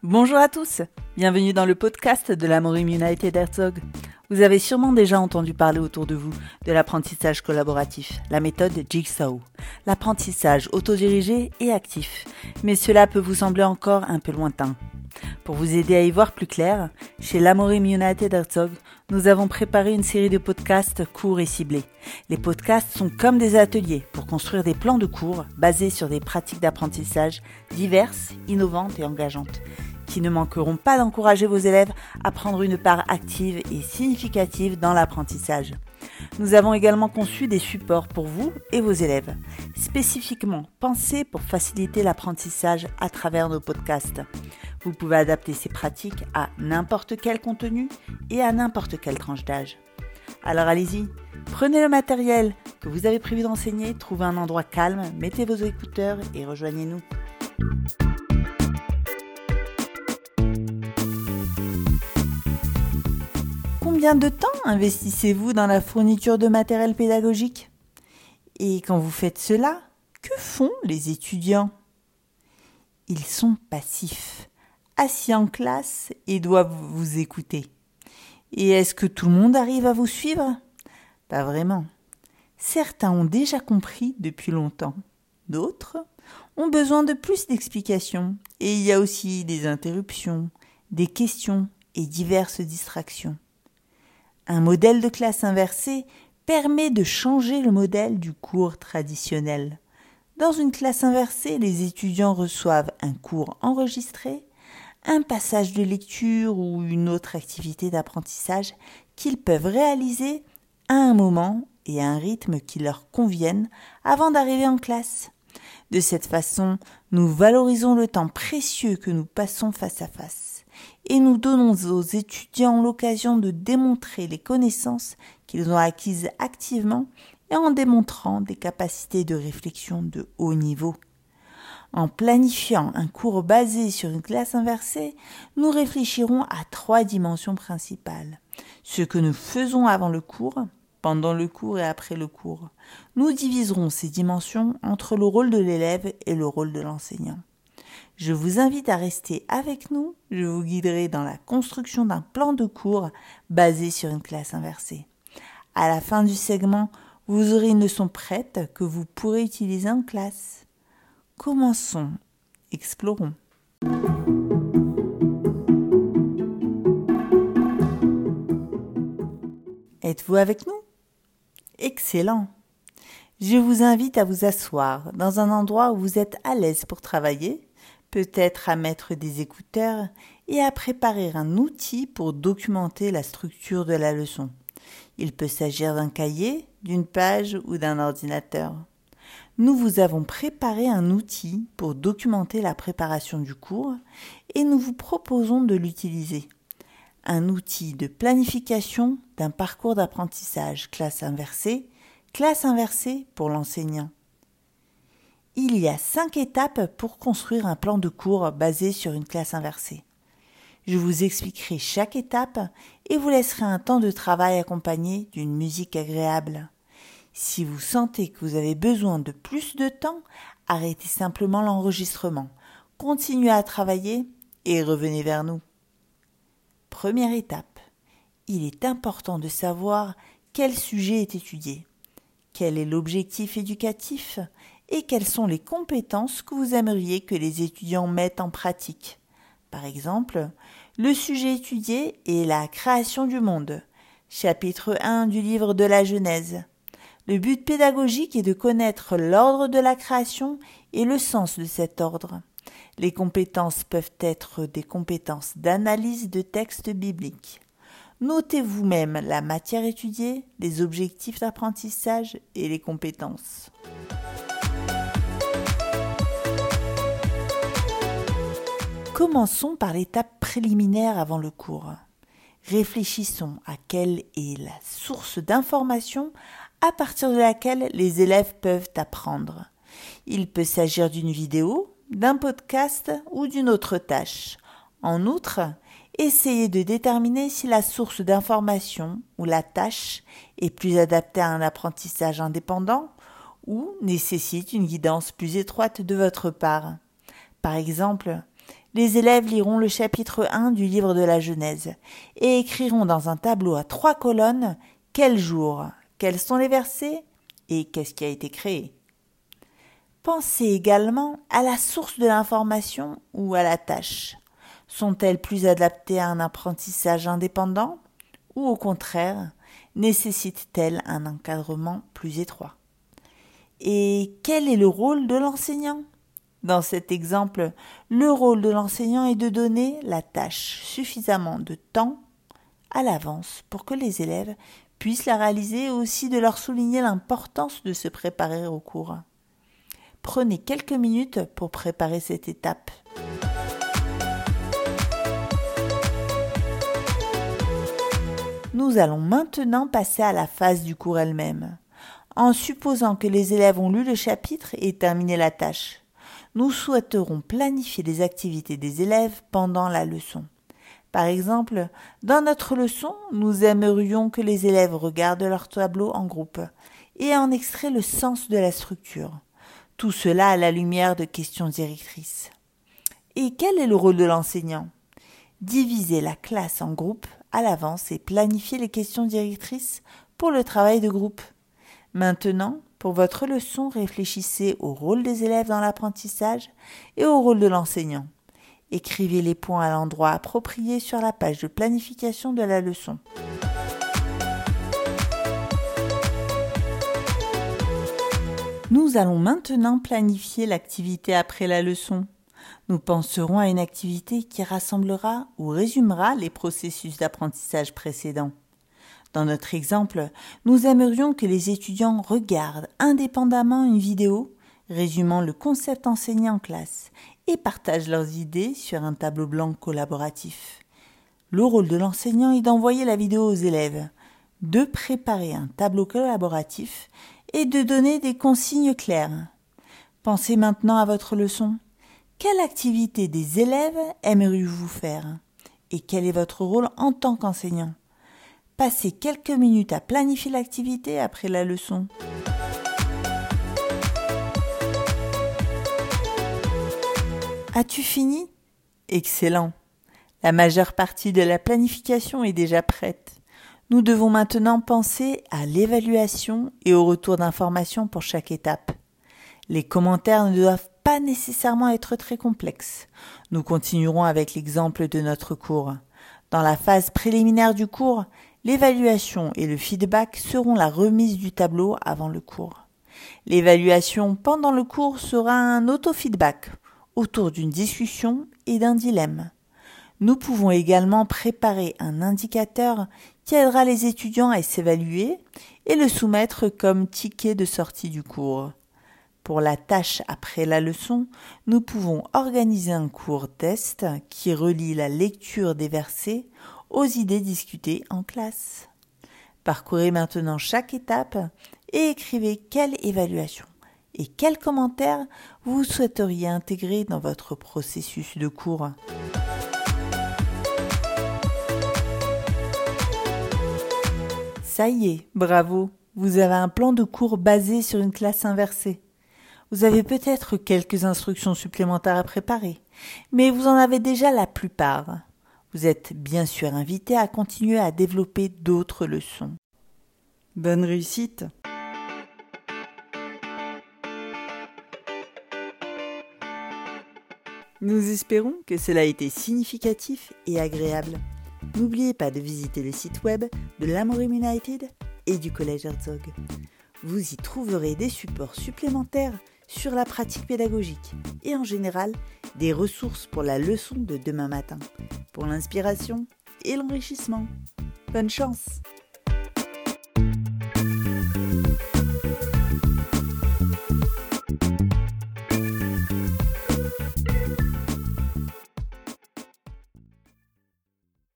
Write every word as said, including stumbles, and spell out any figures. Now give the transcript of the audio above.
Bonjour à tous, bienvenue dans le podcast de l'Amorim United Herzog. Vous avez sûrement déjà entendu parler autour de vous de l'apprentissage collaboratif, la méthode Jigsaw, l'apprentissage autodirigé et actif, mais cela peut vous sembler encore un peu lointain. Pour vous aider à y voir plus clair, chez l'Amorim United Herzog, nous avons préparé une série de podcasts courts et ciblés. Les podcasts sont comme des ateliers pour construire des plans de cours basés sur des pratiques d'apprentissage diverses, innovantes et engageantes, qui ne manqueront pas d'encourager vos élèves à prendre une part active et significative dans l'apprentissage. Nous avons également conçu des supports pour vous et vos élèves, spécifiquement pensés pour faciliter l'apprentissage à travers nos podcasts. Vous pouvez adapter ces pratiques à n'importe quel contenu et à n'importe quelle tranche d'âge. Alors allez-y, prenez le matériel que vous avez prévu d'enseigner, trouvez un endroit calme, mettez vos écouteurs et rejoignez-nous. Combien de temps investissez-vous dans la fourniture de matériel pédagogique ? Et quand vous faites cela, que font les étudiants ? Ils sont passifs, assis en classe et doivent vous écouter. Et est-ce que tout le monde arrive à vous suivre ? Pas vraiment. Certains ont déjà compris depuis longtemps. D'autres ont besoin de plus d'explications. Et il y a aussi des interruptions, des questions et diverses distractions. Un modèle de classe inversée permet de changer le modèle du cours traditionnel. Dans une classe inversée, les étudiants reçoivent un cours enregistré, un passage de lecture ou une autre activité d'apprentissage qu'ils peuvent réaliser à un moment et à un rythme qui leur convienne avant d'arriver en classe. De cette façon, nous valorisons le temps précieux que nous passons face à face et nous donnons aux étudiants l'occasion de démontrer les connaissances qu'ils ont acquises activement et en démontrant des capacités de réflexion de haut niveau. En planifiant un cours basé sur une classe inversée, nous réfléchirons à trois dimensions principales. Ce que nous faisons avant le cours, pendant le cours et après le cours. Nous diviserons ces dimensions entre le rôle de l'élève et le rôle de l'enseignant. Je vous invite à rester avec nous, je vous guiderai dans la construction d'un plan de cours basé sur une classe inversée. À la fin du segment, vous aurez une leçon prête que vous pourrez utiliser en classe. Commençons, explorons. Êtes-vous avec nous ? Excellent. Je vous invite à vous asseoir dans un endroit où vous êtes à l'aise pour travailler, peut-être à mettre des écouteurs et à préparer un outil pour documenter la structure de la leçon. Il peut s'agir d'un cahier, d'une page ou d'un ordinateur. Nous vous avons préparé un outil pour documenter la préparation du cours et nous vous proposons de l'utiliser. Un outil de planification d'un parcours d'apprentissage classe inversée, classe inversée pour l'enseignant. Il y a cinq étapes pour construire un plan de cours basé sur une classe inversée. Je vous expliquerai chaque étape et vous laisserai un temps de travail accompagné d'une musique agréable. Si vous sentez que vous avez besoin de plus de temps, arrêtez simplement l'enregistrement, continuez à travailler et revenez vers nous. Première étape, il est important de savoir quel sujet est étudié, quel est l'objectif éducatif et quelles sont les compétences que vous aimeriez que les étudiants mettent en pratique. Par exemple, le sujet étudié est la création du monde, chapitre un du livre de la Genèse. Le but pédagogique est de connaître l'ordre de la création et le sens de cet ordre. Les compétences peuvent être des compétences d'analyse de textes bibliques. Notez vous-même la matière étudiée, les objectifs d'apprentissage et les compétences. Commençons par l'étape préliminaire avant le cours. Réfléchissons à quelle est la source d'information à partir de laquelle les élèves peuvent apprendre. Il peut s'agir d'une vidéo, d'un podcast ou d'une autre tâche. En outre, essayez de déterminer si la source d'information ou la tâche est plus adaptée à un apprentissage indépendant ou nécessite une guidance plus étroite de votre part. Par exemple, les élèves liront le chapitre un du livre de la Genèse et écriront dans un tableau à trois colonnes quel jour, quels sont les versets et qu'est-ce qui a été créé. Pensez également à la source de l'information ou à la tâche. Sont-elles plus adaptées à un apprentissage indépendant ou au contraire, nécessitent-elles un encadrement plus étroit? Et quel est le rôle de l'enseignant? Dans cet exemple, le rôle de l'enseignant est de donner la tâche suffisamment de temps à l'avance pour que les élèves puissent la réaliser et aussi de leur souligner l'importance de se préparer au cours. Prenez quelques minutes pour préparer cette étape. Nous allons maintenant passer à la phase du cours elle-même. En supposant que les élèves ont lu le chapitre et terminé la tâche, nous souhaiterons planifier les activités des élèves pendant la leçon. Par exemple, dans notre leçon, nous aimerions que les élèves regardent leur tableau en groupe et en extraient le sens de la structure. Tout cela à la lumière de questions directrices. Et quel est le rôle de l'enseignant? Diviser la classe en groupes à l'avance et planifier les questions directrices pour le travail de groupe. Maintenant, pour votre leçon, réfléchissez au rôle des élèves dans l'apprentissage et au rôle de l'enseignant. Écrivez les points à l'endroit approprié sur la page de planification de la leçon. Nous allons maintenant planifier l'activité après la leçon. Nous penserons à une activité qui rassemblera ou résumera les processus d'apprentissage précédents. Dans notre exemple, nous aimerions que les étudiants regardent indépendamment une vidéo résumant le concept enseigné en classe et partagent leurs idées sur un tableau blanc collaboratif. Le rôle de l'enseignant est d'envoyer la vidéo aux élèves, de préparer un tableau collaboratif et de donner des consignes claires. Pensez maintenant à votre leçon. Quelle activité des élèves aimeriez-vous faire? Et quel est votre rôle en tant qu'enseignant? Passez quelques minutes à planifier l'activité après la leçon. As-tu fini? Excellent. La majeure partie de la planification est déjà prête. Nous devons maintenant penser à l'évaluation et au retour d'informations pour chaque étape. Les commentaires ne doivent pas nécessairement être très complexes. Nous continuerons avec l'exemple de notre cours. Dans la phase préliminaire du cours, l'évaluation et le feedback seront la remise du tableau avant le cours. L'évaluation pendant le cours sera un auto-feedback autour d'une discussion et d'un dilemme. Nous pouvons également préparer un indicateur qui aidera les étudiants à s'évaluer et le soumettre comme ticket de sortie du cours. Pour la tâche après la leçon, nous pouvons organiser un cours test qui relie la lecture des versets aux idées discutées en classe. Parcourez maintenant chaque étape et écrivez quelle évaluation et quels commentaires vous souhaiteriez intégrer dans votre processus de cours. Ça y est, bravo, vous avez un plan de cours basé sur une classe inversée. Vous avez peut-être quelques instructions supplémentaires à préparer, mais vous en avez déjà la plupart. Vous êtes bien sûr invité à continuer à développer d'autres leçons. Bonne réussite! Nous espérons que cela a été significatif et agréable. N'oubliez pas de visiter le site web de l'Amorim United et du Collège Herzog. Vous y trouverez des supports supplémentaires sur la pratique pédagogique et en général des ressources pour la leçon de demain matin, pour l'inspiration et l'enrichissement. Bonne chance!